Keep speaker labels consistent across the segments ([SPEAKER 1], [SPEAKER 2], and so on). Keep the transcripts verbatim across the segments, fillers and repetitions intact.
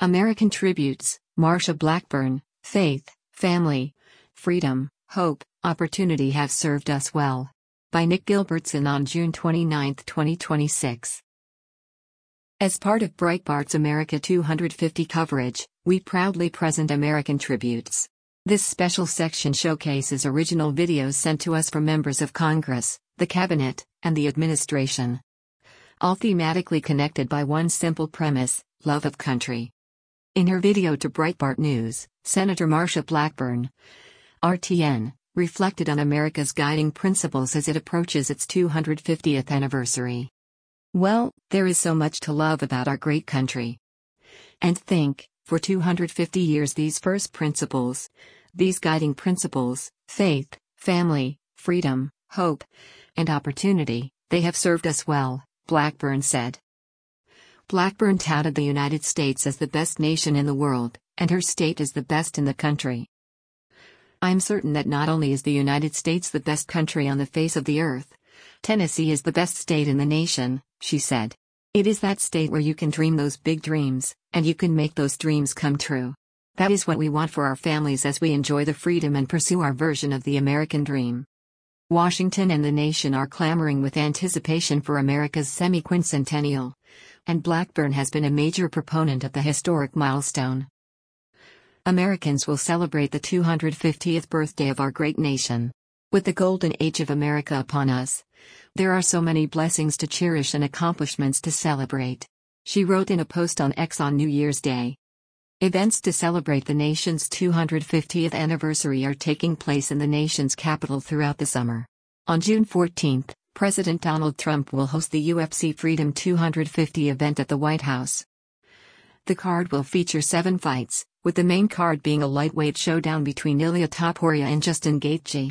[SPEAKER 1] American Tributes, Marsha Blackburn, Faith, Family, Freedom, Hope, Opportunity have served us well. By Nick Gilbertson on June twenty-ninth, twenty twenty-six. As part of Breitbart's America two hundred fifty coverage, we proudly present American Tributes. This special section showcases original videos sent to us from members of Congress, the Cabinet, and the administration. All thematically connected by one simple premise: love of country. In her video to Breitbart News, Senator Marsha Blackburn, R T N, reflected on America's guiding principles as it approaches its two hundred fiftieth anniversary. Well, there is so much to love about our great country. And think, for two hundred fifty years these first principles, these guiding principles, faith, family, freedom, hope, and opportunity, they have served us well, Blackburn said. Blackburn touted the United States as the best nation in the world, and her state is the best in the country. I'm certain that not only is the United States the best country on the face of the earth, Tennessee is the best state in the nation, she said. It is that state where you can dream those big dreams, and you can make those dreams come true. That is what we want for our families as we enjoy the freedom and pursue our version of the American dream. Washington and the nation are clamoring with anticipation for America's semi-quincentennial, and Blackburn has been a major proponent of the historic milestone. Americans will celebrate the two hundred fiftieth birthday of our great nation. With the golden age of America upon us, there are so many blessings to cherish and accomplishments to celebrate, she wrote in a post on X on New Year's Day. Events to celebrate the nation's two hundred fiftieth anniversary are taking place in the nation's capital throughout the summer. On June fourteenth, President Donald Trump will host the U F C Freedom two hundred fifty event at the White House. The card will feature seven fights, with the main card being a lightweight showdown between Ilia Topuria and Justin Gaethje.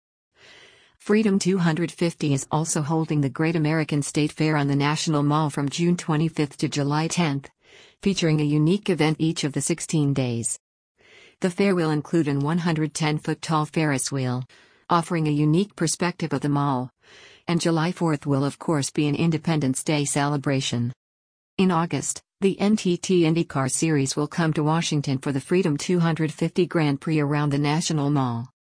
[SPEAKER 1] Freedom two hundred fifty is also holding the Great American State Fair on the National Mall from June twenty-fifth to July tenth, featuring a unique event each of the sixteen days. The fair will include an one hundred ten foot tall Ferris wheel, offering a unique perspective of the mall, and July fourth will of course be an Independence Day celebration. In August, the N T T IndyCar Series will come to Washington for the Freedom two hundred fifty Grand Prix around the National Mall.